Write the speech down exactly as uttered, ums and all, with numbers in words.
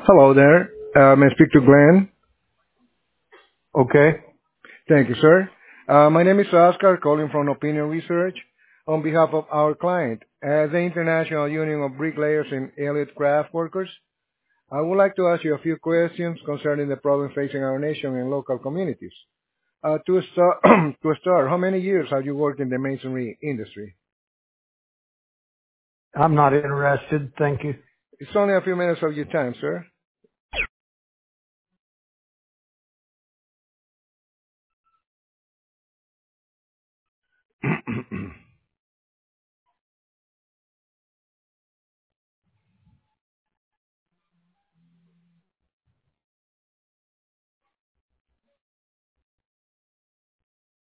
Hello there. Uh, may I speak to Glenn? Okay. Thank you, sir. Uh, my name is Oscar, calling from Opinion Research on behalf of our client, uh, the International Union of Bricklayers and Allied Craft Workers. I would like to ask you a few questions concerning the problem facing our nation and local communities. Uh, to start, to start, how many years have you worked in the masonry industry? I'm not interested. Thank you. It's only a few minutes of your time, sir.